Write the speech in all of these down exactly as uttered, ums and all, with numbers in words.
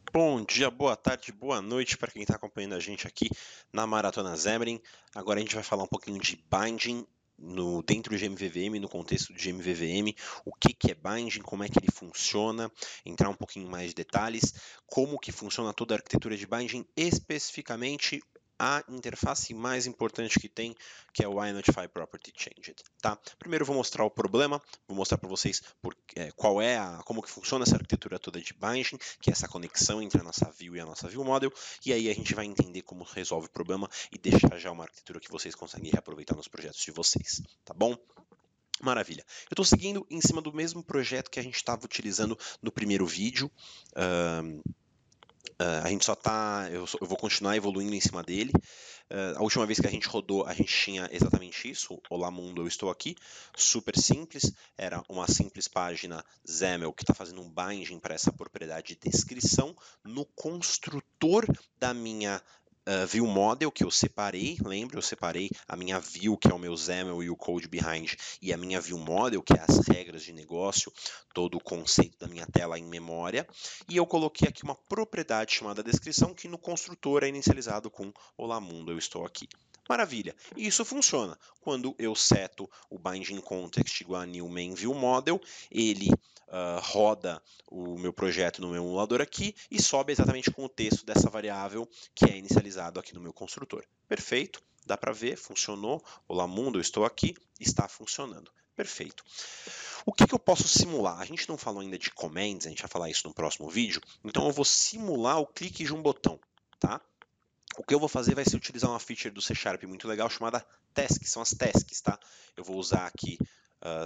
Bom dia, boa tarde, boa noite para quem está acompanhando a gente aqui na Maratona Xamarin. Agora a gente vai falar um pouquinho de binding no, dentro de M V V M, no contexto de M V V M, o que, que é binding, como é que ele funciona, entrar um pouquinho mais de detalhes, como que funciona toda a arquitetura de binding, especificamente a interface mais importante que tem, que é o iNotify Property Changed, tá? Primeiro eu vou mostrar o problema, vou mostrar para vocês por, é, qual é a, como que funciona essa arquitetura toda de binding, que é essa conexão entre a nossa view e a nossa view model, e aí a gente vai entender como resolve o problema e deixar já uma arquitetura que vocês conseguem reaproveitar nos projetos de vocês, tá bom? Maravilha. Eu estou seguindo em cima do mesmo projeto que a gente estava utilizando no primeiro vídeo. Um, Uh, a gente só tá, eu, eu vou continuar evoluindo em cima dele. Uh, a última vez que a gente rodou, a gente tinha exatamente isso. Olá mundo, eu estou aqui. Super simples. Era uma simples página XAML que está fazendo um binding para essa propriedade de descrição no construtor da minha Uh, view model que eu separei, lembra? Eu separei a minha view, que é o meu XAML e o code behind, e a minha view model, que é as regras de negócio, todo o conceito da minha tela em memória, e eu coloquei aqui uma propriedade chamada descrição, que no construtor é inicializado com olá mundo, eu estou aqui. Maravilha, e isso funciona. Quando eu seto o binding context igual a new main view model, ele uh, roda o meu projeto no meu emulador aqui e sobe exatamente com o texto dessa variável que é inicializado aqui no meu construtor. Perfeito, dá para ver, funcionou. Olá mundo, eu estou aqui, está funcionando. Perfeito. O que, que eu posso simular? A gente não falou ainda de commands, a gente vai falar isso no próximo vídeo, então eu vou simular o clique de um botão, tá? O que eu vou fazer vai ser utilizar uma feature do C Sharp muito legal chamada task, são as tasks, tá? Eu vou usar aqui uh,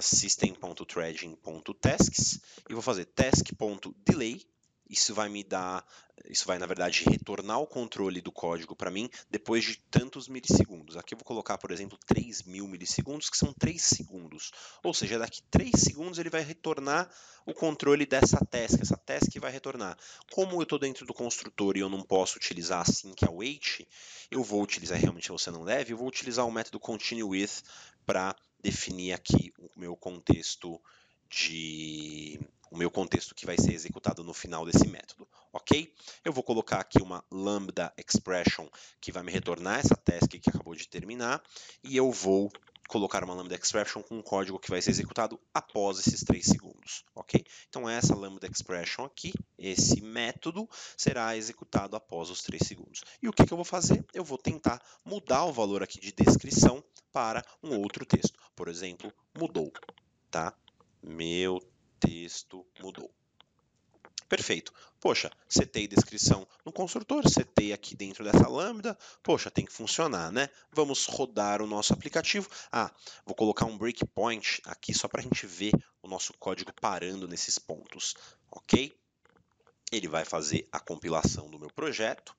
system.threading.tasks e vou fazer task.delay. Isso vai me dar, isso vai na verdade retornar o controle do código para mim depois de tantos milissegundos. Aqui eu vou colocar, por exemplo, três mil milissegundos, que são três segundos. Ou seja, daqui três segundos ele vai retornar o controle dessa task. Essa task vai retornar. Como eu estou dentro do construtor e eu não posso utilizar assim que é o wait, eu vou utilizar, realmente você não deve, eu vou utilizar o método continueWith para definir aqui o meu contexto de o meu contexto que vai ser executado no final desse método, ok? Eu vou colocar aqui uma lambda expression que vai me retornar essa task que acabou de terminar e eu vou colocar uma lambda expression com um código que vai ser executado após esses três segundos, ok? Então essa lambda expression aqui, esse método, será executado após os três segundos. E o que, que eu vou fazer? Eu vou tentar mudar o valor aqui de descrição para um outro texto. Por exemplo, mudou, tá? Meu texto mudou. Perfeito. Poxa, setei descrição no construtor, setei aqui dentro dessa lambda. Poxa, tem que funcionar, né? Vamos rodar o nosso aplicativo. Ah, vou colocar um breakpoint aqui só para a gente ver o nosso código parando nesses pontos, ok? Ele vai fazer a compilação do meu projeto.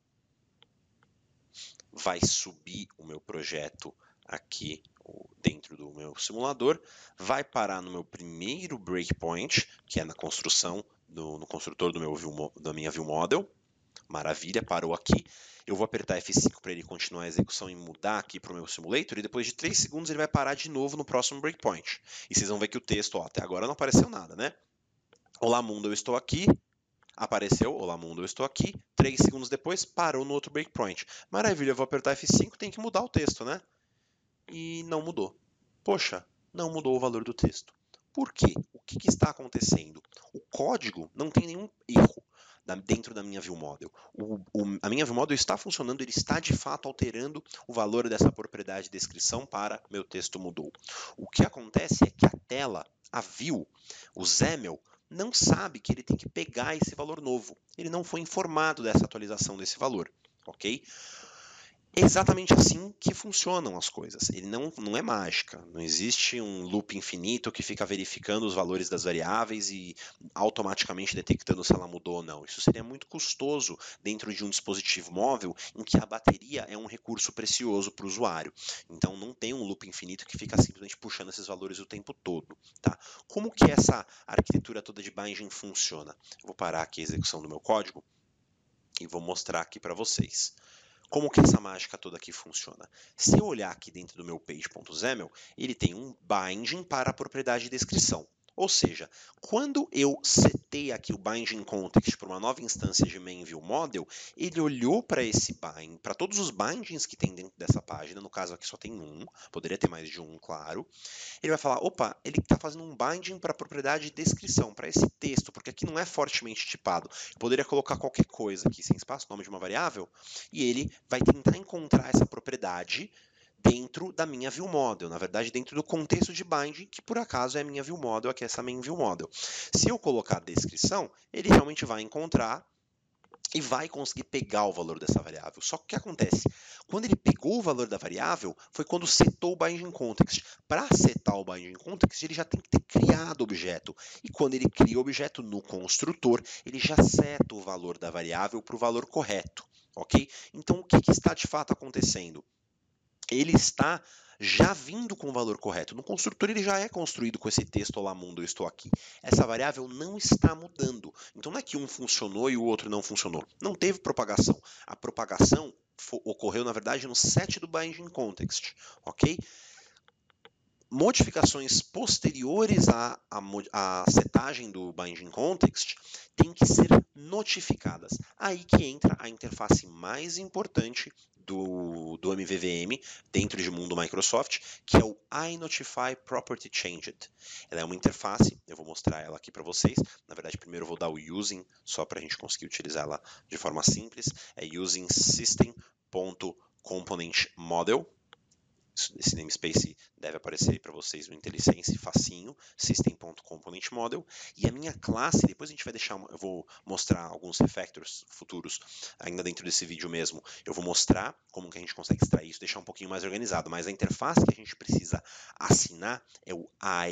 Vai subir o meu projeto aqui dentro do meu simulador, vai parar no meu primeiro breakpoint, que é na construção, do, no construtor do meu view, da minha view model. Maravilha, parou aqui. Eu vou apertar F cinco para ele continuar a execução e mudar aqui para o meu simulator, e depois de três segundos ele vai parar de novo no próximo breakpoint. E vocês vão ver que o texto, ó, até agora não apareceu nada, né? Olá mundo, eu estou aqui. Apareceu, olá mundo, eu estou aqui. três segundos depois, parou no outro breakpoint. Maravilha, eu vou apertar F cinco, tem que mudar o texto, né? E não mudou. Poxa, não mudou o valor do texto. Por quê? O que, que está acontecendo? O código não tem nenhum erro dentro da minha view model. O, o, a minha view model está funcionando, ele está de fato alterando o valor dessa propriedade de descrição para meu texto mudou. O que acontece é que a tela, a view, o XAML, não sabe que ele tem que pegar esse valor novo. Ele não foi informado dessa atualização desse valor, ok? É exatamente assim que funcionam as coisas. Ele não, não é mágica. Não existe um loop infinito que fica verificando os valores das variáveis e automaticamente detectando se ela mudou ou não. Isso seria muito custoso dentro de um dispositivo móvel em que a bateria é um recurso precioso para o usuário. Então não tem um loop infinito que fica simplesmente puxando esses valores o tempo todo. Tá? Como que essa arquitetura toda de binding funciona? Eu vou parar aqui a execução do meu código e vou mostrar aqui para vocês. Como que essa mágica toda aqui funciona? Se eu olhar aqui dentro do meu page.xaml, ele tem um binding para a propriedade de descrição. Ou seja, quando eu setei aqui o binding context para uma nova instância de main view model, ele olhou para esse bind, para todos os bindings que tem dentro dessa página, no caso aqui só tem um, poderia ter mais de um, claro. Ele vai falar, opa, ele está fazendo um binding para a propriedade descrição, para esse texto, porque aqui não é fortemente tipado. Eu poderia colocar qualquer coisa aqui, sem espaço, nome de uma variável, e ele vai tentar encontrar essa propriedade dentro da minha view model, na verdade dentro do contexto de binding, que por acaso é a minha view model, aqui é essa main view model. Se eu colocar a descrição, ele realmente vai encontrar e vai conseguir pegar o valor dessa variável. Só que o que acontece? Quando ele pegou o valor da variável, foi quando setou o binding context. Para setar o binding context, ele já tem que ter criado o objeto. E quando ele cria o objeto no construtor, ele já seta o valor da variável para o valor correto. Ok? Então, o que, que está de fato acontecendo? Ele está já vindo com o valor correto. No construtor ele já é construído com esse texto olá mundo, eu estou aqui. Essa variável não está mudando. Então não é que um funcionou e o outro não funcionou. Não teve propagação. A propagação ocorreu, na verdade, no set do binding context. Ok? Modificações posteriores à, à, à setagem do binding context têm que ser notificadas. Aí que entra a interface mais importante do, do M V V M dentro de mundo Microsoft, que é o iNotify Property Changed. Ela é uma interface, eu vou mostrar ela aqui para vocês. Na verdade, primeiro eu vou dar o using, só para a gente conseguir utilizar ela de forma simples. É using system.componentModel. Esse namespace deve aparecer aí para vocês no IntelliSense, facinho, system.componentModel. E a minha classe, depois a gente vai deixar, eu vou mostrar alguns refactors futuros ainda dentro desse vídeo mesmo. Eu vou mostrar como que a gente consegue extrair isso, deixar um pouquinho mais organizado. Mas a interface que a gente precisa assinar é o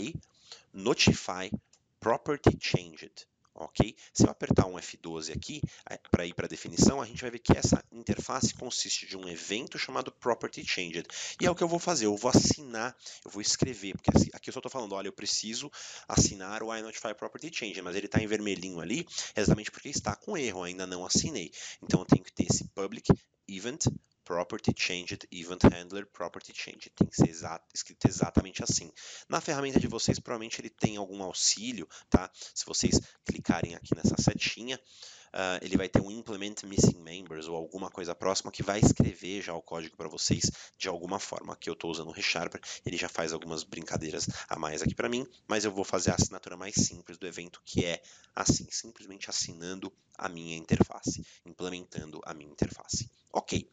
iNotify Property Changed. Ok? Se eu apertar um F doze aqui, para ir para a definição, a gente vai ver que essa interface consiste de um evento chamado Property Changed. E é o que eu vou fazer, eu vou assinar, eu vou escrever, porque aqui eu só estou falando, olha, eu preciso assinar o iNotify Property Changed, mas ele está em vermelhinho ali, exatamente porque está com erro, ainda não assinei. Então eu tenho que ter esse public event Property Changed, Event Handler, Property Changed. Tem que ser exato, escrito exatamente assim. Na ferramenta de vocês, provavelmente ele tem algum auxílio, tá? Se vocês clicarem aqui nessa setinha, uh, ele vai ter um Implement Missing Members ou alguma coisa próxima que vai escrever já o código para vocês de alguma forma. Aqui eu estou usando o ReSharper, ele já faz algumas brincadeiras a mais aqui para mim, mas eu vou fazer a assinatura mais simples do evento, que é assim, simplesmente assinando a minha interface, implementando a minha interface. Ok.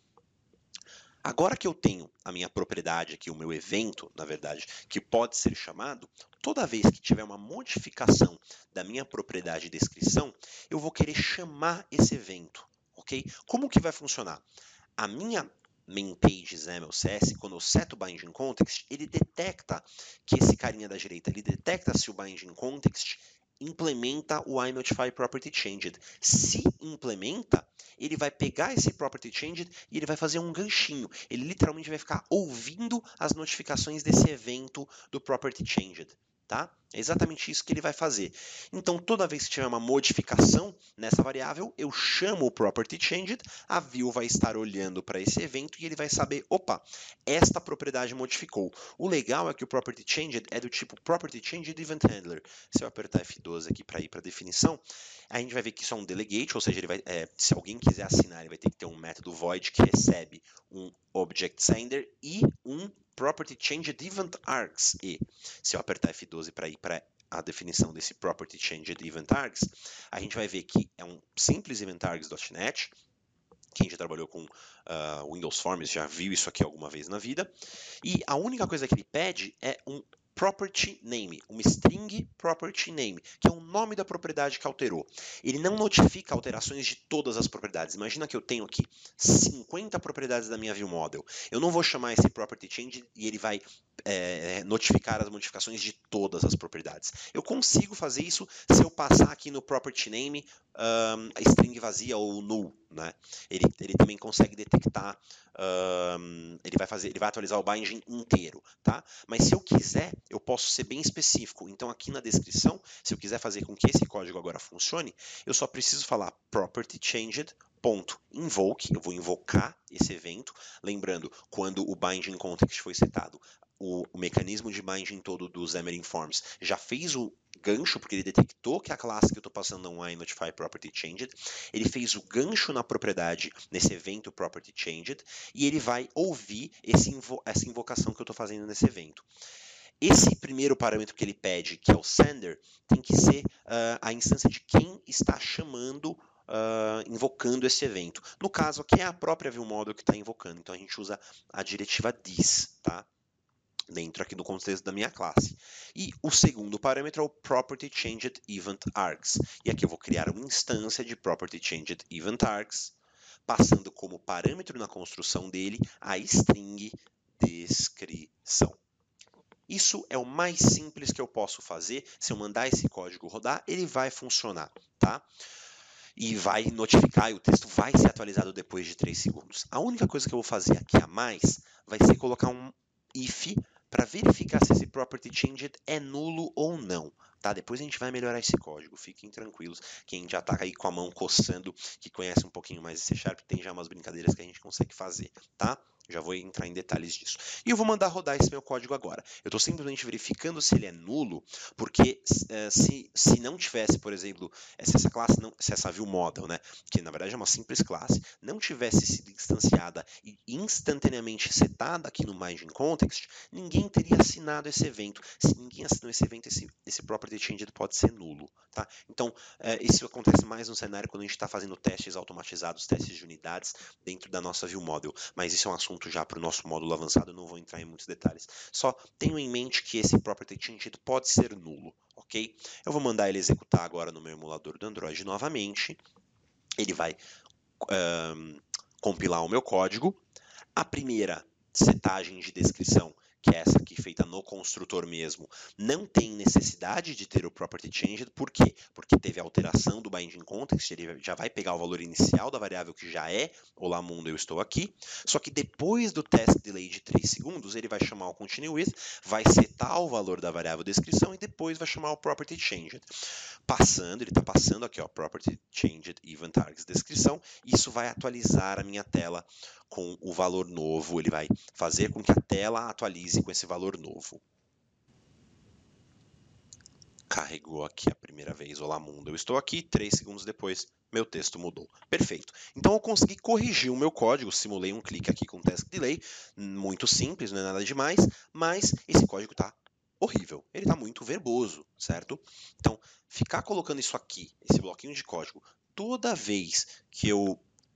Agora que eu tenho a minha propriedade aqui, o meu evento, na verdade, que pode ser chamado, toda vez que tiver uma modificação da minha propriedade de descrição, eu vou querer chamar esse evento, ok? Como que vai funcionar? A minha mainpage XAML C S, quando eu seto o binding context, ele detecta que esse carinha da direita, ele detecta se o binding context implementa o iNotify Property Changed. Se implementa, ele vai pegar esse Property Changed e ele vai fazer um ganchinho. Ele literalmente vai ficar ouvindo as notificações desse evento do Property Changed. Tá? É exatamente isso que ele vai fazer. Então, toda vez que tiver uma modificação nessa variável, eu chamo o Property Changed, a view vai estar olhando para esse evento e ele vai saber, opa, esta propriedade modificou. O legal é que o Property Changed é do tipo Property Changed Event Handler. Se eu apertar F doze aqui para ir para a definição, a gente vai ver que isso é um delegate, ou seja, ele vai, é, se alguém quiser assinar, ele vai ter que ter um método void que recebe um object sender e um Property Changed Event Args. E se eu apertar F doze para ir para a definição desse Property Changed Event Args, a gente vai ver que é um simples event args.net. Quem já trabalhou com uh, Windows Forms já viu isso aqui alguma vez na vida. E a única coisa que ele pede é um property name, uma string property name, que é o nome da propriedade que alterou. Ele não notifica alterações de todas as propriedades. Imagina que eu tenho aqui cinquenta propriedades da minha view model. Eu não vou chamar esse property change e ele vai é, notificar as modificações de todas as propriedades. Eu consigo fazer isso se eu passar aqui no property name um, a string vazia ou null, né? Ele, ele também consegue detectar, um, ele vai fazer, ele vai atualizar o binding inteiro, tá? Mas se eu quiser, eu posso ser bem específico. Então aqui na descrição, se eu quiser fazer com que esse código agora funcione, eu só preciso falar property changed ponto invoke, eu vou invocar esse evento, lembrando, quando o binding context foi setado, o, o mecanismo de binding todo do Xamarin Forms já fez o gancho, porque ele detectou que a classe que eu estou passando é um iNotify Property Changed, ele fez o gancho na propriedade, nesse evento Property Changed, e ele vai ouvir esse invo essa invocação que eu estou fazendo nesse evento. Esse primeiro parâmetro que ele pede, que é o sender, tem que ser uh, a instância de quem está chamando, uh, invocando esse evento. No caso aqui é a própria viewModel que está invocando, então a gente usa a diretiva this, tá? Dentro aqui do contexto da minha classe. E o segundo parâmetro é o Property Changed Event Args. E aqui eu vou criar uma instância de Property Changed Event Args, passando como parâmetro na construção dele a string descrição. Isso é o mais simples que eu posso fazer. Se eu mandar esse código rodar, ele vai funcionar, tá? E vai notificar, e o texto vai ser atualizado depois de três segundos. A única coisa que eu vou fazer aqui a mais vai ser colocar um if para verificar se esse property changed é nulo ou não. Tá? Depois a gente vai melhorar esse código, fiquem tranquilos. Quem já está aí com a mão coçando, que conhece um pouquinho mais de C Sharp, tem já umas brincadeiras que a gente consegue fazer, tá? Já vou entrar em detalhes disso. E eu vou mandar rodar esse meu código agora. Eu estou simplesmente verificando se ele é nulo, porque uh, se, se não tivesse, por exemplo, se essa classe, não, se essa viewModel, né, que na verdade é uma simples classe, não tivesse sido instanciada e instantaneamente setada aqui no binding context, ninguém teria assinado esse evento. Se ninguém assinou esse evento, esse, esse property changed pode ser nulo. Tá? Então, uh, isso acontece mais no cenário quando a gente está fazendo testes automatizados, testes de unidades dentro da nossa viewModel. Mas isso é um assunto já para o nosso módulo avançado, eu não vou entrar em muitos detalhes. Só tenham em mente que esse property changed pode ser nulo, ok? Eu vou mandar ele executar agora no meu emulador do Android novamente. Ele vai um, compilar o meu código. A primeira setagem de descrição, que é essa aqui feita no construtor mesmo, não tem necessidade de ter o property changed. Por quê? Porque teve a alteração do binding context, ele já vai pegar o valor inicial da variável que já é olá mundo, eu estou aqui, só que depois do task delay de três segundos, ele vai chamar o continue with, vai setar o valor da variável descrição e depois vai chamar o property changed. Passando, ele está passando aqui, ó, property changed event args descrição, isso vai atualizar a minha tela com o valor novo, ele vai fazer com que a tela atualize com esse valor novo. Carregou aqui a primeira vez, olá mundo, eu estou aqui, três segundos depois, meu texto mudou. Perfeito. Então eu consegui corrigir o meu código, simulei um clique aqui com task delay, muito simples, não é nada demais, mas esse código está horrível, ele está muito verboso, certo? Então, ficar colocando isso aqui, esse bloquinho de código, toda vez que eu...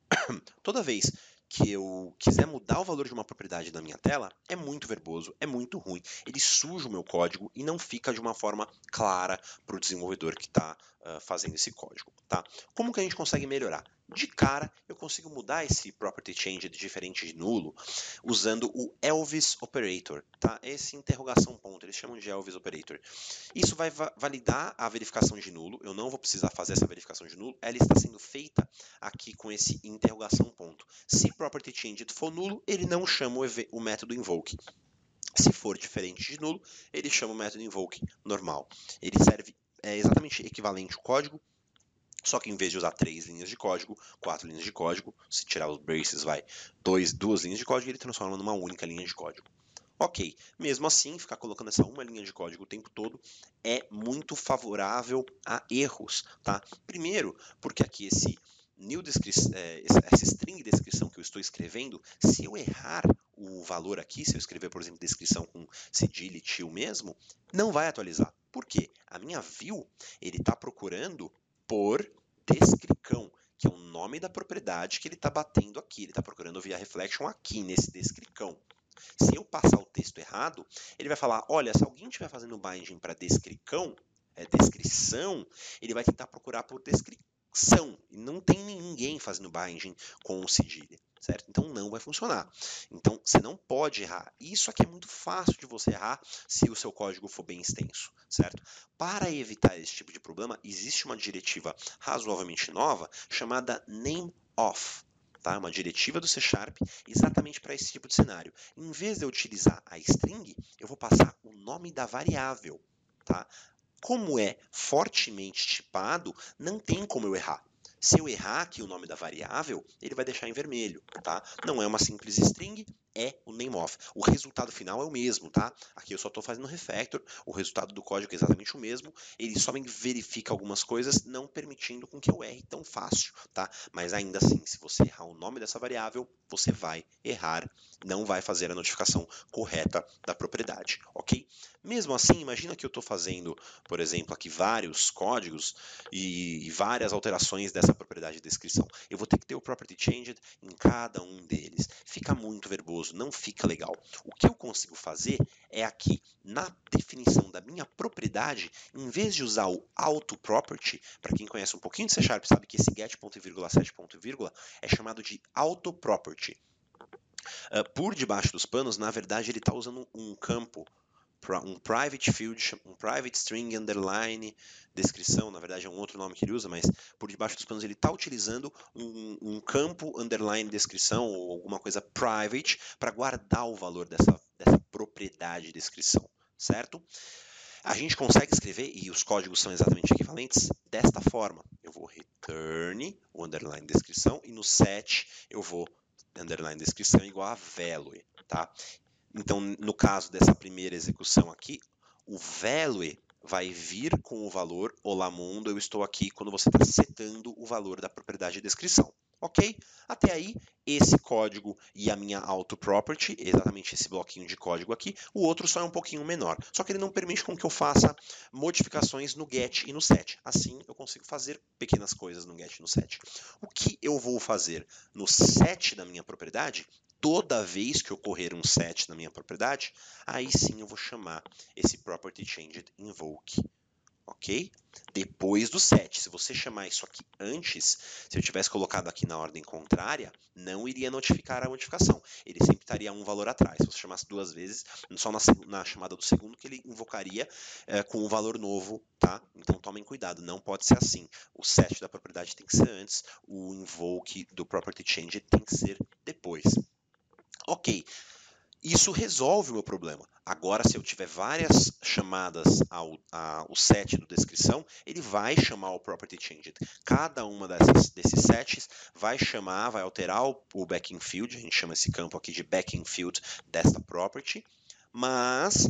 toda vez que eu quiser mudar o valor de uma propriedade da minha tela, é muito verboso, é muito ruim. Ele suja o meu código e não fica de uma forma clara para o desenvolvedor que está uh, fazendo esse código. Tá? Como que a gente consegue melhorar? De cara, eu consigo mudar esse property change de diferente de nulo usando o Elvis Operator. Tá? Esse interrogação ponto, eles chamam de Elvis Operator. Isso vai va validar a verificação de nulo. Eu não vou precisar fazer essa verificação de nulo. Ela está sendo feita aqui com esse interrogação ponto. Se property changed for nulo, ele não chama o, o método invoke. Se for diferente de nulo, ele chama o método invoke normal. Ele serve é exatamente equivalente ao código, só que em vez de usar três linhas de código, quatro linhas de código, se tirar os braces, vai dois, duas linhas de código, ele transforma numa única linha de código. Ok, mesmo assim, ficar colocando essa uma linha de código o tempo todo é muito favorável a erros, tá? Primeiro, porque aqui esse new é, essa string de descrição que eu estou escrevendo, se eu errar o valor aqui, se eu escrever, por exemplo, descrição com cedilha e til mesmo, não vai atualizar. Por quê? A minha view, ele está procurando por descricão, que é o nome da propriedade que ele está batendo aqui. Ele está procurando via reflection aqui, nesse descricão. Se eu passar o texto errado, ele vai falar, olha, se alguém estiver fazendo binding para descricão, é, descrição, ele vai tentar procurar por descrição. E não tem ninguém fazendo binding com o cedilha, certo? Então não vai funcionar. Então você não pode errar. Isso aqui é muito fácil de você errar se o seu código for bem extenso, certo? Para evitar esse tipo de problema, existe uma diretiva razoavelmente nova chamada nameOf. Tá? Uma diretiva do C Sharp exatamente para esse tipo de cenário. Em vez de eu utilizar a string, eu vou passar o nome da variável. Tá? Como é fortemente tipado, não tem como eu errar. Se eu errar aqui o nome da variável, ele vai deixar em vermelho, tá? Não é uma simples string, é o nameOf. O resultado final é o mesmo, tá? Aqui eu só estou fazendo refactor, o resultado do código é exatamente o mesmo, ele só verifica algumas coisas, não permitindo com que eu erre tão fácil, tá? Mas ainda assim, se você errar o nome dessa variável, você vai errar, não vai fazer a notificação correta da propriedade, ok? Mesmo assim, imagina que eu estou fazendo, por exemplo, aqui vários códigos e, e várias alterações dessa propriedade de descrição. Eu vou ter que ter o property changed em cada um deles. Fica muito verboso, não fica legal. O que eu consigo fazer é aqui, na definição da minha propriedade, em vez de usar o auto-property, para quem conhece um pouquinho de C Sharp, sabe que esse get ponto vírgula set ponto vírgula é chamado de auto-property. Uh, por debaixo dos panos, na verdade, ele está usando um campo, um private field, um private string underline descrição, na verdade é um outro nome que ele usa, mas por debaixo dos panos ele está utilizando um, um campo underline descrição ou alguma coisa private para guardar o valor dessa, dessa propriedade de descrição, certo? A gente consegue escrever, e os códigos são exatamente equivalentes, desta forma. Eu vou return o underline descrição e no set eu vou underline descrição igual a value, tá? Então, no caso dessa primeira execução aqui, o value vai vir com o valor olá mundo, eu estou aqui quando você está setando o valor da propriedade de descrição. Ok? Até aí, esse código e a minha auto-property, exatamente esse bloquinho de código aqui, o outro só é um pouquinho menor. Só que ele não permite com que eu faça modificações no get e no set. Assim, eu consigo fazer pequenas coisas no get e no set. O que eu vou fazer no set da minha propriedade, toda vez que ocorrer um set na minha propriedade, aí sim eu vou chamar esse property changed invoke. Ok? Depois do set. Se você chamar isso aqui antes, se eu tivesse colocado aqui na ordem contrária, não iria notificar a modificação. Ele sempre estaria um valor atrás. Se você chamasse duas vezes, só na, na chamada do segundo que ele invocaria é, com um valor novo, tá? Então tomem cuidado, não pode ser assim. O set da propriedade tem que ser antes, o invoke do property change tem que ser depois. Ok. Isso resolve o meu problema. Agora, se eu tiver várias chamadas ao, ao set do descrição, ele vai chamar o property changed. Cada uma dessas, desses sets vai chamar, vai alterar o, o backing field, a gente chama esse campo aqui de backing field desta property, mas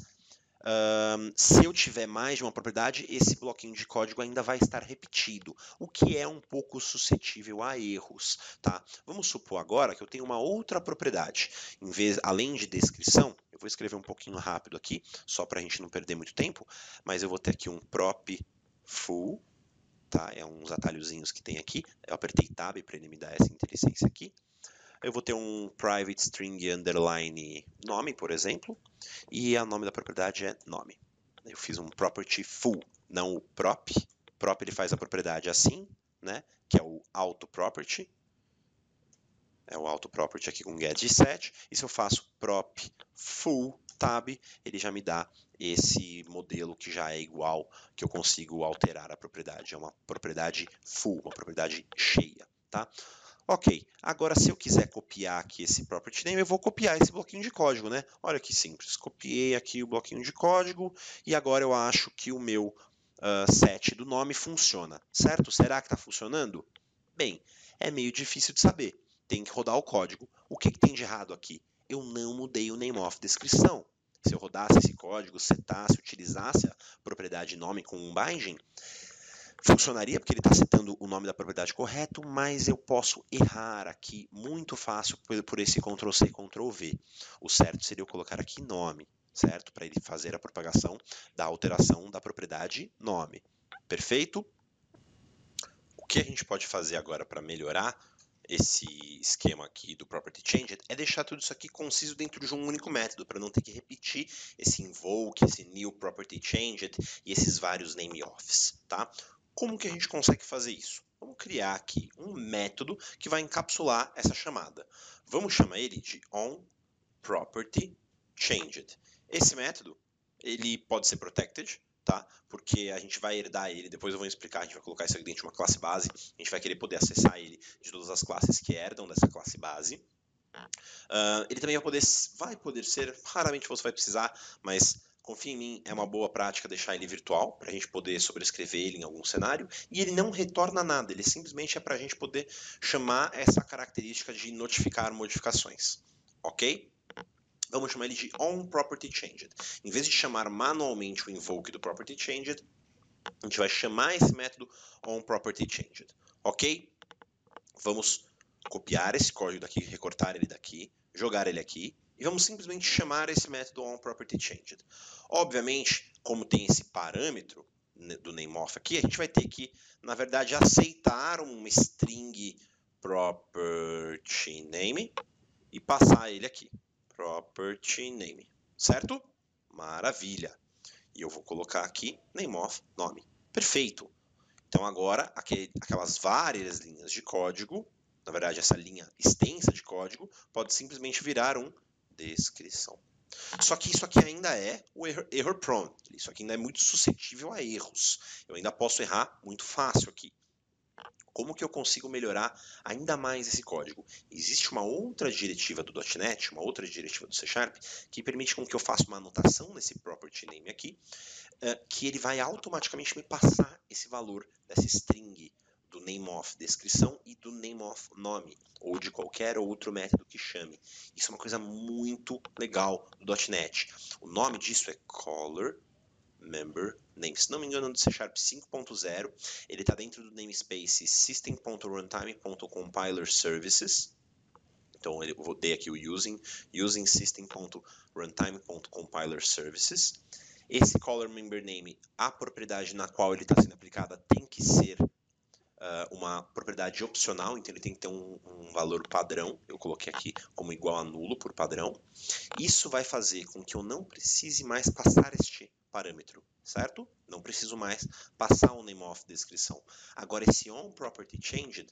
Um, se eu tiver mais de uma propriedade, esse bloquinho de código ainda vai estar repetido, o que é um pouco suscetível a erros, tá? Vamos supor agora que eu tenho uma outra propriedade, em vez, além de descrição, eu vou escrever um pouquinho rápido aqui, só para a gente não perder muito tempo, mas eu vou ter aqui um prop full, tá? É uns atalhozinhos que tem aqui, eu apertei tab para ele me dar essa inteligência aqui. Eu vou ter um private string underline nome, por exemplo, e o nome da propriedade é nome. Eu fiz um property full, não o prop. Prop ele faz a propriedade assim, né? Que é o auto property. É o auto property aqui com get e set. E se eu faço prop full tab, ele já me dá esse modelo que já é igual, que eu consigo alterar a propriedade. É uma propriedade full, uma propriedade cheia, tá? Ok, agora se eu quiser copiar aqui esse property name, eu vou copiar esse bloquinho de código, né? Olha que simples, copiei aqui o bloquinho de código e agora eu acho que o meu uh, set do nome funciona, certo? Será que está funcionando? Bem, é meio difícil de saber, tem que rodar o código. O que, que tem de errado aqui? Eu não mudei o nameOf descrição. Se eu rodasse esse código, setasse, utilizasse a propriedade nome com um binding, funcionaria porque ele está setando o nome da propriedade correto, mas eu posso errar aqui muito fácil por esse control C e control V. O certo seria eu colocar aqui nome, certo? Para ele fazer a propagação da alteração da propriedade nome. Perfeito? O que a gente pode fazer agora para melhorar esse esquema aqui do property changed é deixar tudo isso aqui conciso dentro de um único método, para não ter que repetir esse invoke, esse new property changed e esses vários nameOfs, tá? Como que a gente consegue fazer isso? Vamos criar aqui um método que vai encapsular essa chamada. Vamos chamar ele de onPropertyChanged. Esse método, ele pode ser protected, tá? Porque a gente vai herdar ele, depois eu vou explicar, a gente vai colocar isso aqui dentro de uma classe base, a gente vai querer poder acessar ele de todas as classes que herdam dessa classe base. Uh, ele também vai poder, vai poder ser, raramente você vai precisar, mas Confia em mim, é uma boa prática deixar ele virtual, para a gente poder sobrescrever ele em algum cenário, e ele não retorna nada, ele simplesmente é para a gente poder chamar essa característica de notificar modificações, ok? Vamos chamar ele de onPropertyChanged. Em vez de chamar manualmente o invoke do propertyChanged, a gente vai chamar esse método onPropertyChanged, ok? Vamos copiar esse código daqui, recortar ele daqui, jogar ele aqui, e vamos simplesmente chamar esse método onPropertyChanged. Obviamente, como tem esse parâmetro do nameOf aqui, a gente vai ter que, na verdade, aceitar uma string propertyName e passar ele aqui, propertyName, certo? Maravilha! E eu vou colocar aqui nameOf nome. Perfeito! Então agora, aquelas várias linhas de código, na verdade essa linha extensa de código, pode simplesmente virar um descrição. Só que isso aqui ainda é o error, error prone, isso aqui ainda é muito suscetível a erros. Eu ainda posso errar muito fácil aqui. Como que eu consigo melhorar ainda mais esse código? Existe uma outra diretiva do .ponto net, uma outra diretiva do C Sharp, que permite com que eu faça uma anotação nesse property name aqui, que ele vai automaticamente me passar esse valor dessa string do nameOf descrição e do nameOf nome, ou de qualquer outro método que chame. Isso é uma coisa muito legal do .ponto net. O nome disso é Caller Member Name. Se não me engano, no C Sharp cinco ponto zero, ele está dentro do namespace system.runtime.compiler-services. Então, eu dei aqui o using, using system.runtime.compiler-services. Esse Caller Member Name, a propriedade na qual ele está sendo aplicada tem que ser uh, uma propriedade opcional, então ele tem que ter um, um valor padrão. Eu coloquei aqui como igual a nulo por padrão. Isso vai fazer com que eu não precise mais passar este parâmetro, certo? Não preciso mais passar o nameOf descrição. Agora, esse onPropertyChanged,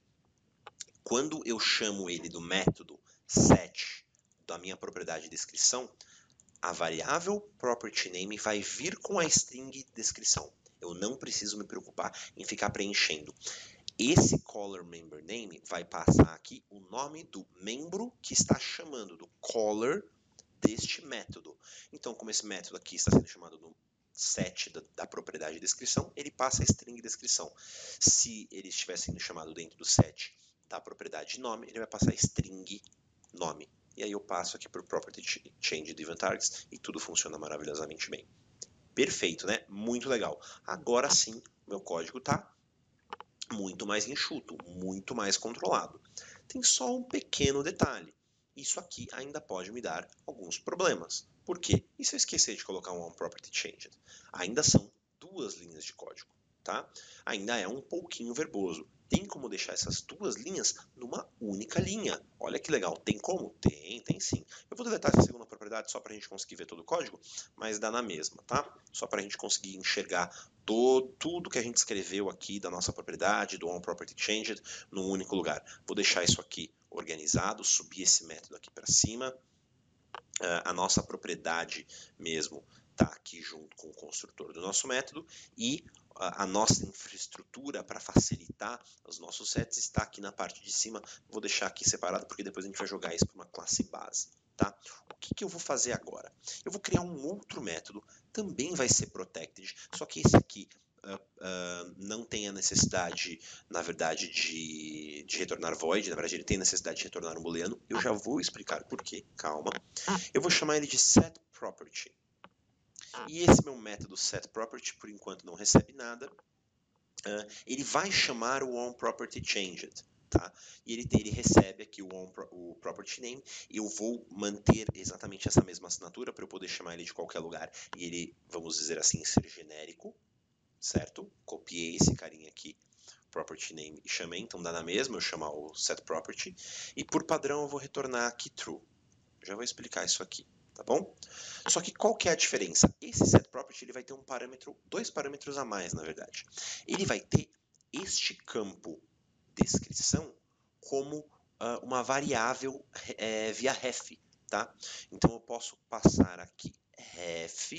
quando eu chamo ele do método set da minha propriedade de descrição, a variável propertyName vai vir com a string descrição. Eu não preciso me preocupar em ficar preenchendo. Esse caller member name vai passar aqui o nome do membro que está chamando, do caller deste método. Então, como esse método aqui está sendo chamado no set da, da propriedade de descrição, ele passa a string descrição. Se ele estiver sendo chamado dentro do set da propriedade nome, ele vai passar a string nome. E aí eu passo aqui para o Property Change Event Targets e tudo funciona maravilhosamente bem. Perfeito, né? Muito legal. Agora sim, meu código está muito mais enxuto, muito mais controlado. Tem só um pequeno detalhe. Isso aqui ainda pode me dar alguns problemas. Por quê? E se eu esquecer de colocar um onPropertyChanged? Ainda são duas linhas de código, tá? Ainda é um pouquinho verboso. Tem como deixar essas duas linhas numa única linha. Olha que legal. Tem como? Tem, tem sim. Eu vou deletar essa segunda propriedade só para a gente conseguir ver todo o código, mas dá na mesma, tá? Só para a gente conseguir enxergar todo, tudo que a gente escreveu aqui da nossa propriedade, do onPropertyChanged, num único lugar. Vou deixar isso aqui organizado, subir esse método aqui para cima. Uh, a nossa propriedade mesmo está aqui junto com o construtor do nosso método e a nossa infraestrutura para facilitar os nossos sets está aqui na parte de cima. Vou deixar aqui separado porque depois a gente vai jogar isso para uma classe base. Tá? O que, que eu vou fazer agora? Eu vou criar um outro método, também vai ser protected, só que esse aqui uh, uh, não tem a necessidade, na verdade, de, de retornar void. Na verdade, ele tem necessidade de retornar um booleano. Eu já vou explicar por quê, calma. Eu vou chamar ele de setProperty. E esse meu método setProperty, por enquanto, não recebe nada. Uh, ele vai chamar o onPropertyChanged, tá? E ele, ele recebe aqui o, on, o propertyName. Eu vou manter exatamente essa mesma assinatura para eu poder chamar ele de qualquer lugar. E ele, vamos dizer assim, ser genérico, certo? Copiei esse carinha aqui, propertyName, e chamei. Então dá na mesma eu chamar o setProperty. E por padrão eu vou retornar aqui true. Já vou explicar isso aqui. Tá bom? Só que qual que é a diferença? Esse setProperty ele vai ter um parâmetro, dois parâmetros a mais, na verdade. Ele vai ter este campo descrição como uh, uma variável é, via ref, tá? Então eu posso passar aqui ref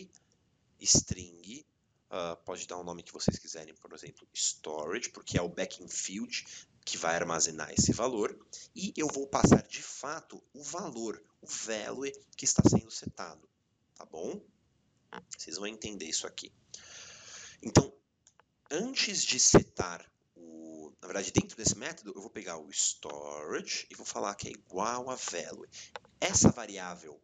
string, uh, pode dar um nome que vocês quiserem, por exemplo, storage, porque é o backing field que vai armazenar esse valor, e eu vou passar de fato o valor, o value que está sendo setado, tá bom? Vocês vão entender isso aqui. Então, antes de setar, o, na verdade, dentro desse método, eu vou pegar o storage e vou falar que é igual a value. Essa variável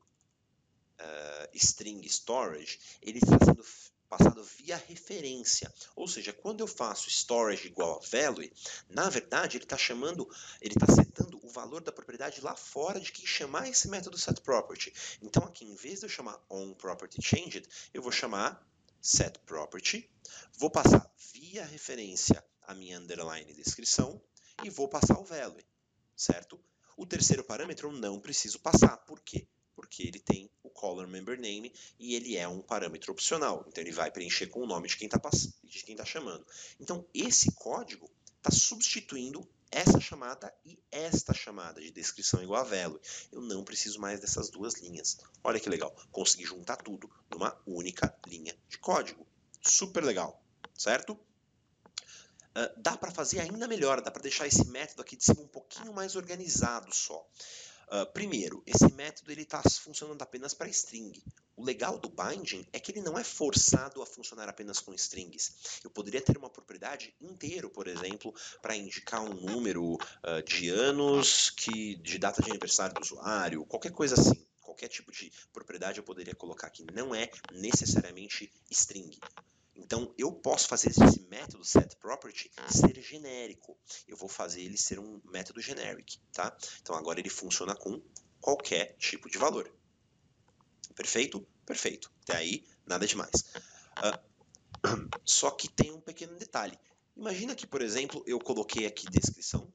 uh, string storage, ele está sendo passado via referência. Ou seja, quando eu faço storage igual a value, na verdade, ele está chamando, ele está setando o valor da propriedade lá fora de quem chamar esse método setProperty. Então, aqui, em vez de eu chamar onPropertyChanged, eu vou chamar setProperty, vou passar via referência a minha underline descrição e vou passar o value, certo? O terceiro parâmetro eu não preciso passar. Por quê? Porque ele tem o color member name e ele é um parâmetro opcional. Então, ele vai preencher com o nome de quem está de quem tá chamando. Então, esse código está substituindo essa chamada e esta chamada de descrição igual a value. Eu não preciso mais dessas duas linhas. Olha que legal. Consegui juntar tudo numa única linha de código. Super legal, certo? Uh, dá para fazer ainda melhor, dá para deixar esse método aqui de cima um pouquinho mais organizado só. Uh, primeiro, esse método está funcionando apenas para string. O legal do binding é que ele não é forçado a funcionar apenas com strings. Eu poderia ter uma propriedade inteira, por exemplo, para indicar um número uh, de anos, que, de data de aniversário do usuário, qualquer coisa assim. Qualquer tipo de propriedade eu poderia colocar aqui. Não é necessariamente string. Então, eu posso fazer esse método setProperty ser genérico. Eu vou fazer ele ser um método generic, tá? Então, agora ele funciona com qualquer tipo de valor. Perfeito? Perfeito. Até aí, nada demais. Uh, só que tem um pequeno detalhe. Imagina que, por exemplo, eu coloquei aqui descrição,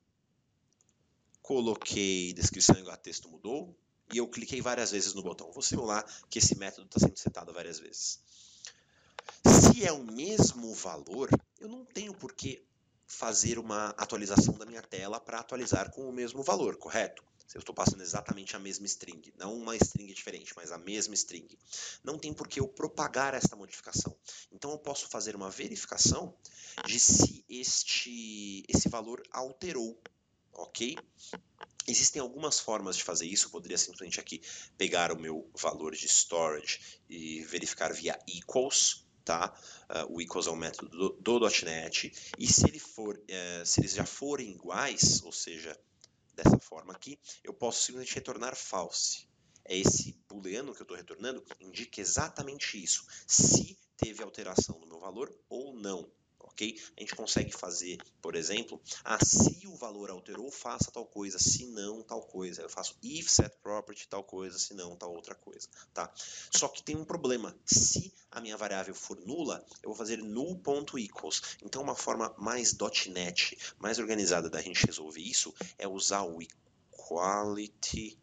coloquei descrição igual a texto mudou, e eu cliquei várias vezes no botão. Vou simular que esse método está sendo setado várias vezes. Se é o mesmo valor, eu não tenho por que fazer uma atualização da minha tela para atualizar com o mesmo valor, correto? Se eu estou passando exatamente a mesma string, não uma string diferente, mas a mesma string. Não tem por que eu propagar esta modificação. Então, eu posso fazer uma verificação de se este, esse valor alterou, ok? Existem algumas formas de fazer isso. Eu poderia simplesmente aqui pegar o meu valor de storage e verificar via equals. Tá? Uh, o equals é um método do, do .NET, e se, ele for, uh, se eles já forem iguais, ou seja, dessa forma aqui, eu posso simplesmente retornar false. É esse booleano que eu estou retornando, indica exatamente isso, se teve alteração no meu valor ou não. Okay? A gente consegue fazer, por exemplo, ah, se o valor alterou, faça tal coisa, se não, tal coisa. Eu faço if setProperty tal coisa, se não, tal outra coisa. Tá? Só que tem um problema. Se a minha variável for nula, eu vou fazer null.equals. Então, uma forma mais .NET, mais organizada da gente resolver isso, é usar o equality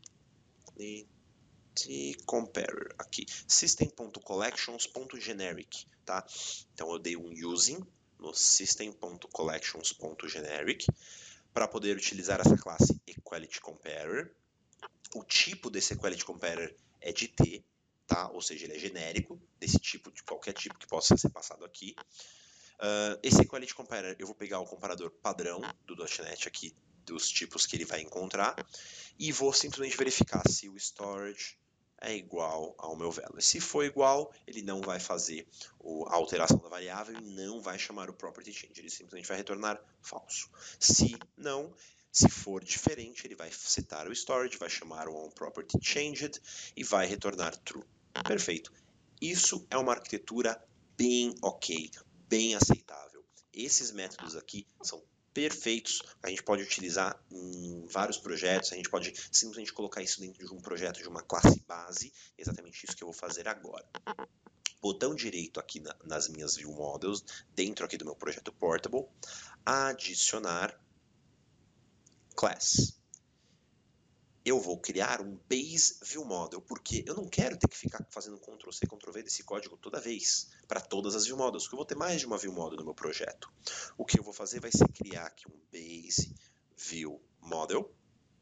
comparer aqui, system.collections.generic, tá? Então, eu dei um using no system.collections.generic para poder utilizar essa classe equality comparer. O tipo desse equality comparer é de T, tá? Ou seja, ele é genérico, desse tipo, de qualquer tipo que possa ser passado aqui. Uh, esse equality comparer, eu vou pegar o comparador padrão do .NET aqui, dos tipos que ele vai encontrar, e vou simplesmente verificar se o storage é igual ao meu value. Se for igual, ele não vai fazer a alteração da variável e não vai chamar o property change. Ele simplesmente vai retornar falso. Se não, se for diferente, ele vai setar o storage, vai chamar o onPropertyChanged e vai retornar true. Perfeito. Isso é uma arquitetura bem ok, bem aceitável. Esses métodos aqui são perfeitos, a gente pode utilizar em vários projetos, a gente pode simplesmente colocar isso dentro de um projeto de uma classe base, exatamente isso que eu vou fazer agora. Botão direito aqui na, nas minhas View Models, dentro aqui do meu projeto Portable, adicionar class. Eu vou criar um Base View Model, porque eu não quero ter que ficar fazendo control C, control V desse código toda vez, para todas as View Models, porque eu vou ter mais de uma View Model no meu projeto. O que eu vou fazer vai ser criar aqui um Base View Model.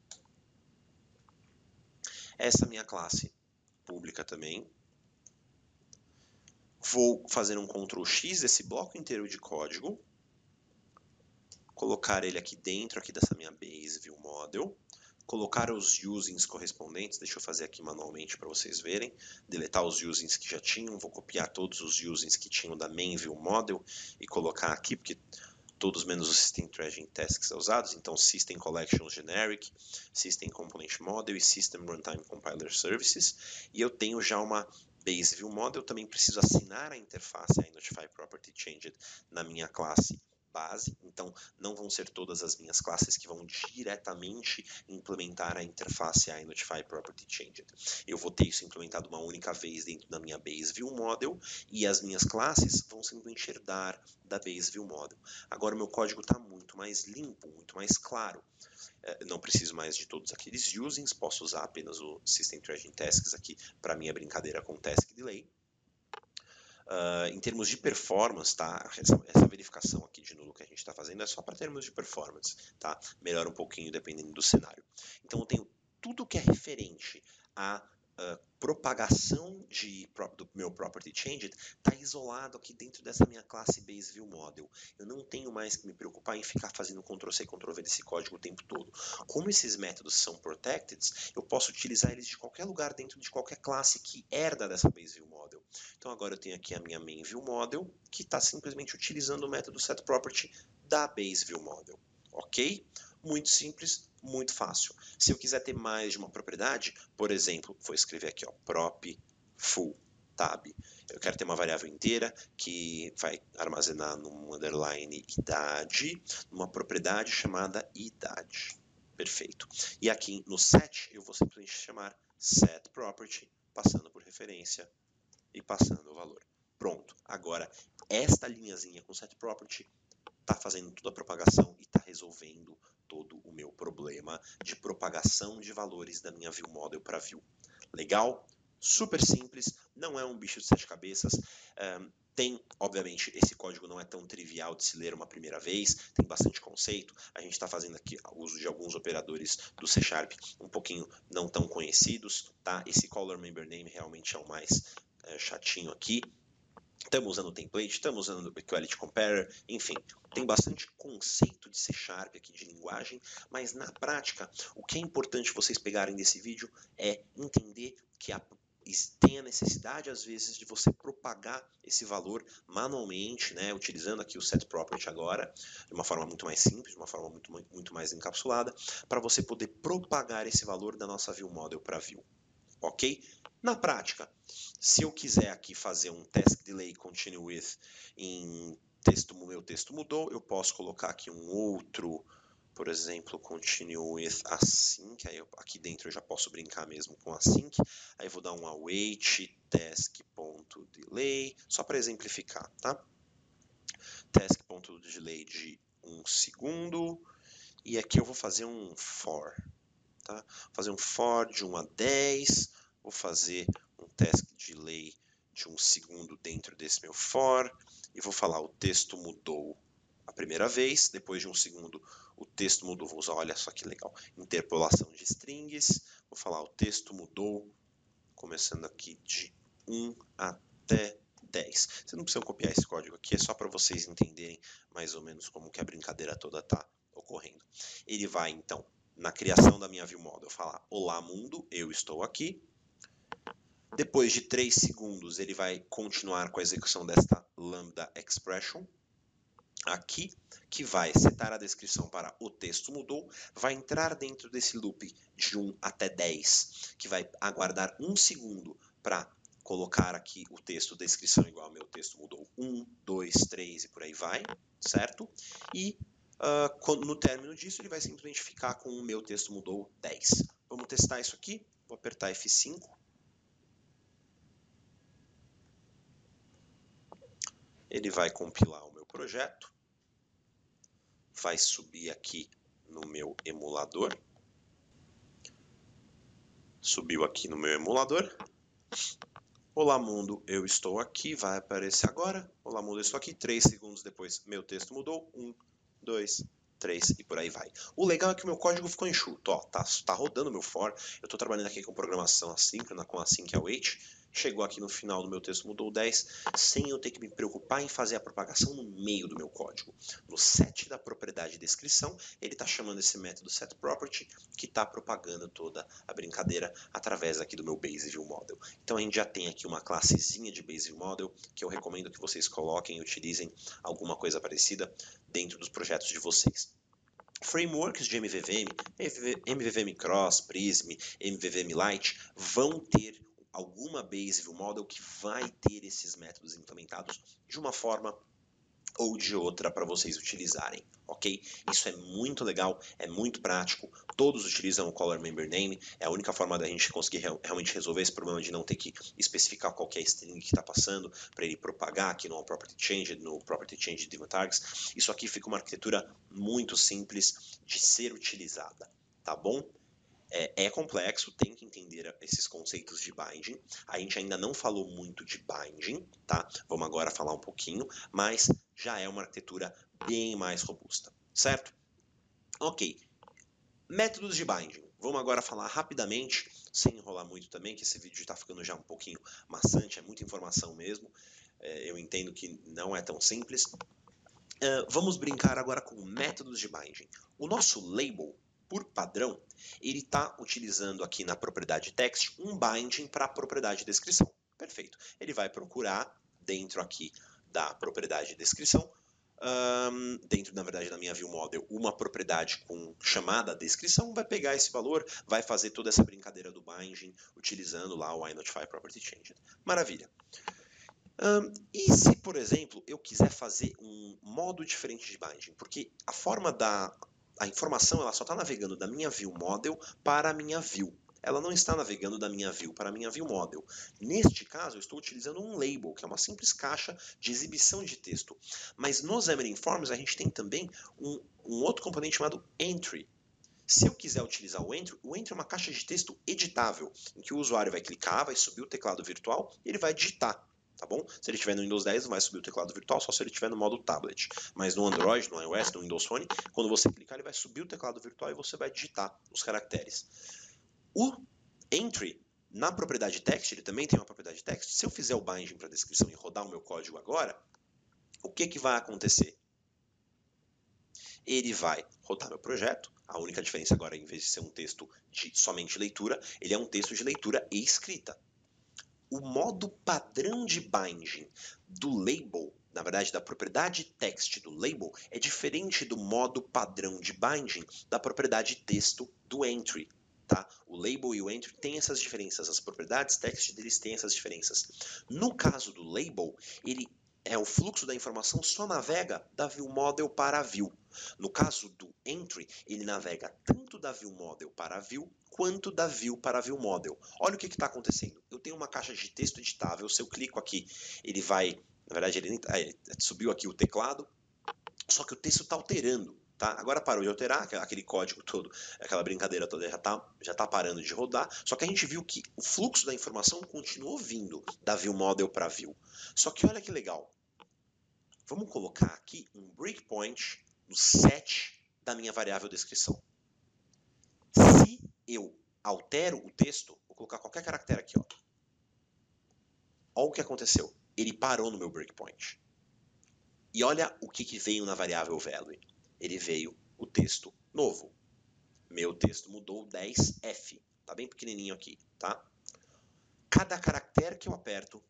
Essa minha classe pública também. Vou fazer um control X desse bloco inteiro de código, colocar ele aqui dentro aqui dessa minha Base View Model. colocar os usings correspondentes, deixa eu fazer aqui manualmente para vocês verem, deletar os usings que já tinham, vou copiar todos os usings que tinham da main view model e colocar aqui, porque todos menos o System Tracing Tasks usados, então System Collections Generic, System Component Model e System Runtime Compiler Services, e eu tenho já uma Base View Model, também preciso assinar a interface iNotify Property Changed na minha classe base, então não vão ser todas as minhas classes que vão diretamente implementar a interface iNotify Property Changed. Eu vou ter isso implementado uma única vez dentro da minha Base View Model e as minhas classes vão simplesmente herdar da Base View Model. Agora o meu código está muito mais limpo, muito mais claro. Não preciso mais de todos aqueles usings, posso usar apenas o System Tracing Tasks aqui para minha brincadeira com Task Delay. Uh, em termos de performance, tá? Essa, essa verificação aqui de nulo que a gente está fazendo é só para termos de performance, tá? Melhora um pouquinho dependendo do cenário. Então eu tenho tudo que é referente a Uh, propagação de, do meu Property Changed está isolado aqui dentro dessa minha classe Base View Model. Eu não tenho mais que me preocupar em ficar fazendo control C, control V desse código o tempo todo. Como esses métodos são protected, eu posso utilizar eles de qualquer lugar dentro de qualquer classe que herda dessa Base View Model. Então agora eu tenho aqui a minha Main View Model, que está simplesmente utilizando o método setProperty da Base View Model. Ok? Muito simples, muito fácil. Se eu quiser ter mais de uma propriedade, por exemplo, vou escrever aqui, ó, prop full tab. Eu quero ter uma variável inteira que vai armazenar num underline idade, numa propriedade chamada idade. Perfeito. E aqui no set, eu vou simplesmente chamar setProperty, passando por referência e passando o valor. Pronto. Agora, esta linhazinha com setProperty está fazendo toda a propagação e está resolvendo todo o meu problema de propagação de valores da minha view model para view. Legal? Super simples, não é um bicho de sete cabeças. Um, tem, obviamente, esse código não é tão trivial de se ler uma primeira vez, tem bastante conceito. A gente está fazendo aqui o uso de alguns operadores do C Sharp um pouquinho não tão conhecidos, tá? Esse color member name realmente é o mais é, chatinho aqui. Estamos usando o template, estamos usando o Equality Comparer, enfim, tem bastante conceito de C Sharp aqui, de linguagem, mas na prática, o que é importante vocês pegarem desse vídeo é entender que a, tem a necessidade, às vezes, de você propagar esse valor manualmente, né, utilizando aqui o setProperty agora, de uma forma muito mais simples, de uma forma muito, muito mais encapsulada, para você poder propagar esse valor da nossa view model para view. Ok? Na prática, se eu quiser aqui fazer um task delay continue with em texto, meu texto mudou, eu posso colocar aqui um outro, por exemplo, continue with async, aí eu, aqui dentro eu já posso brincar mesmo com async, aí eu vou dar um await task.delay, só para exemplificar, tá? Task.delay de um segundo, e aqui eu vou fazer um for, tá? Vou fazer um for de um a dez, vou fazer um task delay de um segundo dentro desse meu for, e vou falar o texto mudou a primeira vez, depois de um segundo o texto mudou, vou usar, olha só que legal, interpolação de strings, vou falar o texto mudou, começando aqui de um até dez. Vocês não precisam copiar esse código aqui, é só para vocês entenderem mais ou menos como que a brincadeira toda está ocorrendo. Ele vai, então, na criação da minha view model, falar olá mundo, eu estou aqui. Depois de três segundos, ele vai continuar com a execução desta lambda expression aqui, que vai setar a descrição para o texto mudou, vai entrar dentro desse loop de um até dez, que vai aguardar um segundo para colocar aqui o texto descrição igual ao meu texto mudou um, dois, três e por aí vai, certo? E Uh, no término disso, ele vai simplesmente ficar com o meu texto mudou dez. Vamos testar isso aqui. Vou apertar F cinco. Ele vai compilar o meu projeto. Vai subir aqui no meu emulador. Subiu aqui no meu emulador. Olá mundo, eu estou aqui. Vai aparecer agora. Olá mundo, eu estou aqui. três segundos depois, meu texto mudou. um, dois, três e por aí vai. O legal é que o meu código ficou enxuto, ó, tá, tá rodando meu for, eu estou trabalhando aqui com programação assíncrona, com async await, chegou aqui no final do meu texto, mudou dez, sem eu ter que me preocupar em fazer a propagação no meio do meu código. No set da propriedade descrição, ele está chamando esse método setProperty, que está propagando toda a brincadeira através aqui do meu BaseViewModel. Então a gente já tem aqui uma classezinha de BaseViewModel, que eu recomendo que vocês coloquem e utilizem alguma coisa parecida dentro dos projetos de vocês. Frameworks de M V V M, M V V M Cross, Prism, M V V M Lite, vão ter alguma BaseViewModel que vai ter esses métodos implementados de uma forma ou de outra para vocês utilizarem, ok? Isso é muito legal, é muito prático, todos utilizam o Color Member Name, é a única forma da gente conseguir realmente resolver esse problema de não ter que especificar qualquer string que está passando para ele propagar aqui no Property Change, no Property Change Div Tags. Isso aqui fica uma arquitetura muito simples de ser utilizada, tá bom? É, é complexo, tem que entender esses conceitos de binding. A gente ainda não falou muito de binding, tá? Vamos agora falar um pouquinho, mas já é uma arquitetura bem mais robusta, certo? Ok. Métodos de binding. Vamos agora falar rapidamente, sem enrolar muito também, que esse vídeo está ficando já um pouquinho maçante, é muita informação mesmo. É, eu entendo que não é tão simples. Uh, vamos brincar agora com métodos de binding. O nosso label, por padrão, ele está utilizando aqui na propriedade text um binding para a propriedade descrição. Perfeito. Ele vai procurar dentro aqui da propriedade descrição, um, dentro, na verdade, da minha ViewModel, uma propriedade com chamada descrição, vai pegar esse valor, vai fazer toda essa brincadeira do binding, utilizando lá o iNotifyPropertyChanged. Maravilha. Um, e se, por exemplo, eu quiser fazer um modo diferente de binding? Porque a forma da... A informação ela só está navegando da minha ViewModel para a minha View. Ela não está navegando da minha View para a minha ViewModel. Neste caso, eu estou utilizando um label, que é uma simples caixa de exibição de texto. Mas no Xamarin Forms, a gente tem também um, um outro componente chamado Entry. Se eu quiser utilizar o Entry, o Entry é uma caixa de texto editável, em que o usuário vai clicar, vai subir o teclado virtual e ele vai digitar. Tá bom? Se ele estiver no Windows dez, não vai subir o teclado virtual, só se ele estiver no modo tablet. Mas no Android, no iOS, no Windows Phone, quando você clicar, ele vai subir o teclado virtual e você vai digitar os caracteres. O Entry, na propriedade text, ele também tem uma propriedade text. Se eu fizer o binding para descrição e rodar o meu código agora, o que, que vai acontecer? Ele vai rodar meu projeto. A única diferença agora, em vez de ser um texto de somente leitura, ele é um texto de leitura e escrita. O modo padrão de binding do label, na verdade, da propriedade text do label, é diferente do modo padrão de binding da propriedade texto do entry. Tá? O label e o entry têm essas diferenças, as propriedades text deles têm essas diferenças. No caso do label, ele é o fluxo da informação só navega da ViewModel para a View. No caso do Entry, ele navega tanto da ViewModel para a View, quanto da View para a ViewModel. Olha o que está acontecendo. Eu tenho uma caixa de texto editável, se eu clico aqui, ele vai... Na verdade, ele, ah, ele subiu aqui o teclado, só que o texto está alterando. Tá? Agora parou de alterar, aquele código todo, aquela brincadeira toda já está já tá parando de rodar, só que a gente viu que o fluxo da informação continuou vindo da ViewModel para a View. Só que olha que legal. Vamos colocar aqui um breakpoint no set da minha variável descrição. Se eu altero o texto, vou colocar qualquer caractere aqui. Ó. Olha o que aconteceu. Ele parou no meu breakpoint. E olha o que, que veio na variável value. Ele veio o texto novo. Meu texto mudou dez F. Tá bem pequenininho aqui, tá? Cada caractere que eu aperto,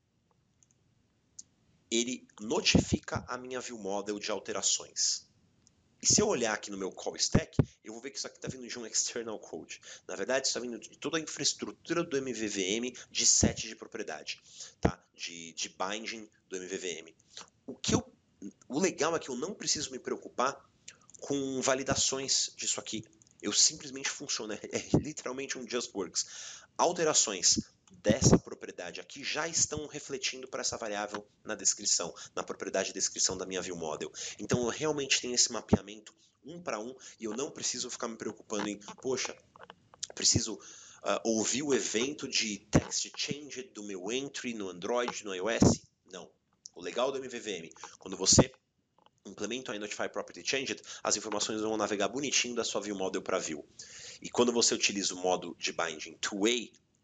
ele notifica a minha ViewModel de alterações. E se eu olhar aqui no meu call stack, eu vou ver que isso aqui está vindo de um external code. Na verdade, isso está vindo de toda a infraestrutura do M V V M de set de propriedade, tá? de, de binding do M V V M. O, que eu, o legal é que eu não preciso me preocupar com validações disso aqui. Eu simplesmente funciono, é, é literalmente um just works. Alterações dessa propriedade aqui já estão refletindo para essa variável na descrição, na propriedade de descrição da minha ViewModel. Então eu realmente tenho esse mapeamento um para um e eu não preciso ficar me preocupando em, poxa, preciso uh, ouvir o evento de text change do meu entry no Android, no iOS. Não. O legal do M V V M, quando você implementa o iNotifyPropertyChanged, as informações vão navegar bonitinho da sua ViewModel para View. E quando você utiliza o modo de binding two-way, o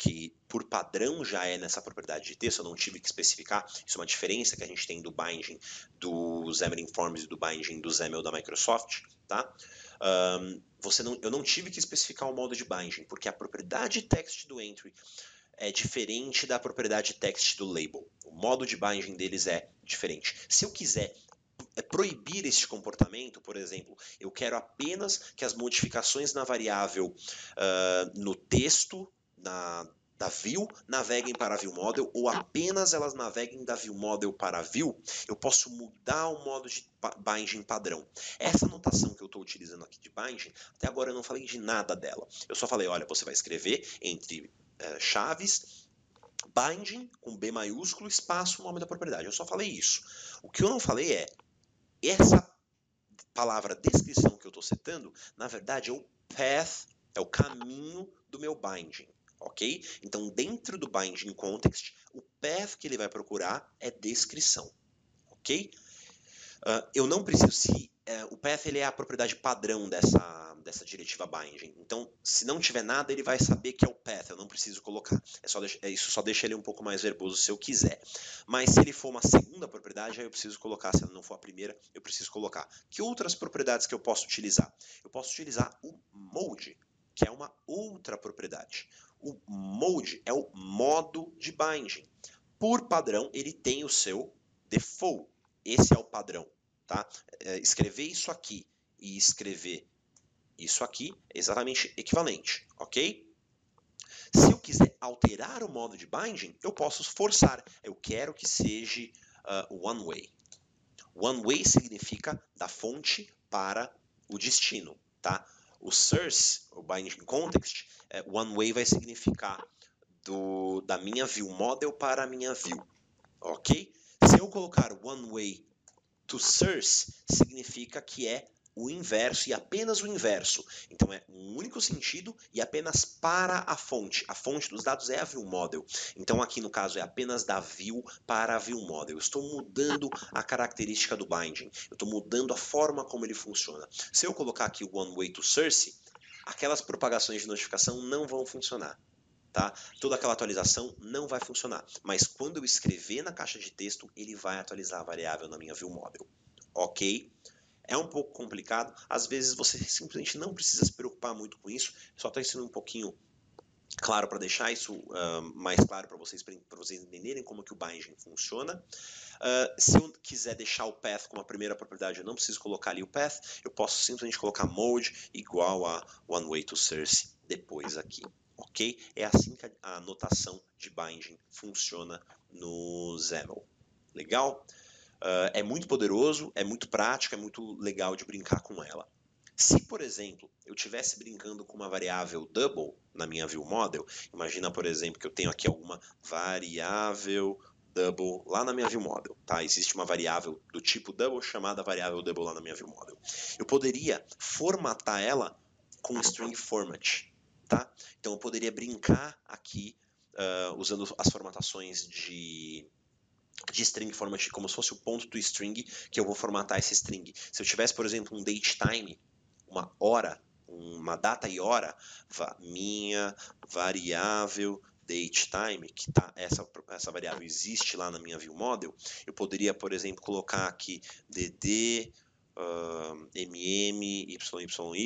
que por padrão já é nessa propriedade de texto, eu não tive que especificar. Isso é uma diferença que a gente tem do binding do Xamarin Forms e do binding do XAML da Microsoft, tá? Um, você não, eu não tive que especificar o modo de binding, porque a propriedade text do entry é diferente da propriedade text do label. O modo de binding deles é diferente. Se eu quiser proibir este comportamento, por exemplo, eu quero apenas que as modificações na variável uh, no texto, na, da view, naveguem para a viewModel, ou apenas elas naveguem da viewModel para a view, eu posso mudar o modo de binding padrão. Essa notação que eu estou utilizando aqui de binding, até agora eu não falei de nada dela. Eu só falei, olha, você vai escrever entre uh, chaves, binding, com B maiúsculo, espaço, o nome da propriedade. Eu só falei isso. O que eu não falei é, essa palavra descrição que eu estou setando, na verdade é o path, é o caminho do meu binding, ok? Então, dentro do binding context, o path que ele vai procurar é descrição, ok? Uh, eu não preciso, se uh, o path ele é a propriedade padrão dessa, dessa diretiva binding. Então, se não tiver nada, ele vai saber que é o path, eu não preciso colocar. É só deixa, isso só deixa ele um pouco mais verboso se eu quiser. Mas se ele for uma segunda propriedade, aí eu preciso colocar. Se ela não for a primeira, eu preciso colocar. Que outras propriedades que eu posso utilizar? Eu posso utilizar o mode, que é uma outra propriedade. O mode é o modo de binding. Por padrão, ele tem o seu default. Esse é o padrão, tá? É, escrever isso aqui e escrever isso aqui é exatamente equivalente, ok? Se eu quiser alterar o modo de binding, eu posso forçar. Eu quero que seja uh, one way. One way significa da fonte para o destino, tá? O source, o binding context, é, one way vai significar do, da minha view model para a minha view, ok? Se eu colocar one way to source, significa que é o inverso e apenas o inverso. Então é um único sentido e apenas para a fonte. A fonte dos dados é a viewModel. Então aqui no caso é apenas da view para a viewModel. Eu estou mudando a característica do binding. Eu estou mudando a forma como ele funciona. Se eu colocar aqui o one way to source, aquelas propagações de notificação não vão funcionar. Tá? Toda aquela atualização não vai funcionar, mas quando eu escrever na caixa de texto, ele vai atualizar a variável na minha viewModel, ok? É um pouco complicado, às vezes você simplesmente não precisa se preocupar muito com isso, só estou ensinando um pouquinho claro para deixar isso uh, mais claro para vocês, para vocês entenderem como que o binding funciona. Uh, se eu quiser deixar o path como a primeira propriedade, eu não preciso colocar ali o path, eu posso simplesmente colocar mode igual a one way to source depois aqui. Ok? É assim que a notação de binding funciona no XAML. Legal? Uh, é muito poderoso, é muito prático, é muito legal de brincar com ela. Se, por exemplo, eu estivesse brincando com uma variável double na minha viewModel, imagina, por exemplo, que eu tenho aqui alguma variável double lá na minha viewModel, tá? Existe uma variável do tipo double chamada variável double lá na minha viewModel. Eu poderia formatar ela com string format. Tá? Então eu poderia brincar aqui uh, usando as formatações de, de string format como se fosse o ponto do string que eu vou formatar esse string. Se eu tivesse, por exemplo, um datetime, uma hora, uma data e hora, minha variável datetime, que tá, essa, essa variável existe lá na minha viewModel, eu poderia, por exemplo, colocar aqui dd uh, mm yyi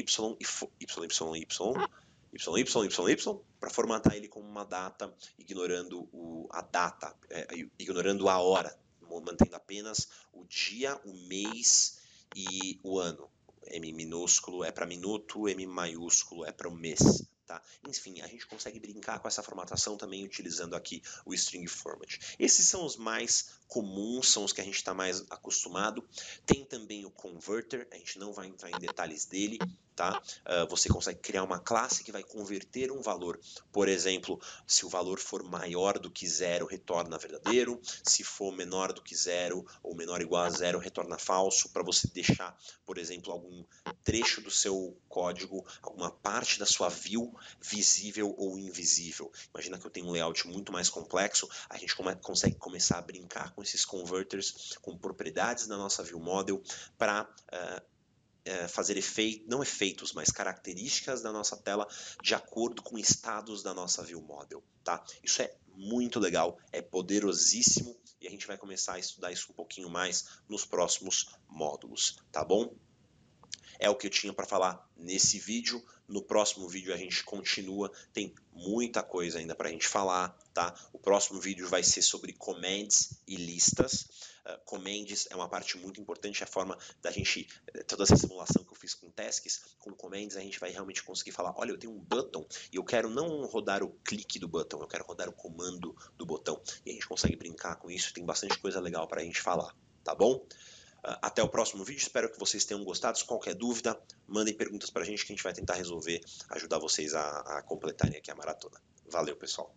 y yyi Y, Y, Y, para formatar ele como uma data, ignorando o, a data, é, ignorando a hora, mantendo apenas o dia, o mês e o ano. M minúsculo é para minuto, M maiúsculo é para o mês. Tá? Enfim, a gente consegue brincar com essa formatação também utilizando aqui o string format. Esses são os mais comuns, são os que a gente está mais acostumado. Tem também o converter, a gente não vai entrar em detalhes dele. Tá? Uh, você consegue criar uma classe que vai converter um valor. Por exemplo, se o valor for maior do que zero, retorna verdadeiro. Se for menor do que zero ou menor ou igual a zero, retorna falso. Para você deixar, por exemplo, algum trecho do seu código, alguma parte da sua view visível ou invisível. Imagina que eu tenho um layout muito mais complexo, a gente come consegue começar a brincar com esses converters, com propriedades da nossa viewModel para uh, é, fazer efeitos, não efeitos, mas características da nossa tela de acordo com estados da nossa View Model, tá? Isso é muito legal, é poderosíssimo e a gente vai começar a estudar isso um pouquinho mais nos próximos módulos, tá bom? É o que eu tinha para falar nesse vídeo. No próximo vídeo a gente continua, tem muita coisa ainda para a gente falar, tá? O próximo vídeo vai ser sobre commands e listas. Uh, commands é uma parte muito importante, é a forma da gente, toda essa simulação que eu fiz com tasks, com commands a gente vai realmente conseguir falar, olha, eu tenho um button e eu quero não rodar o clique do botão, eu quero rodar o comando do botão. E a gente consegue brincar com isso, tem bastante coisa legal para a gente falar, tá bom? Até o próximo vídeo, espero que vocês tenham gostado. Se qualquer dúvida, mandem perguntas pra gente que a gente vai tentar resolver, ajudar vocês a, a completarem aqui a maratona. Valeu, pessoal!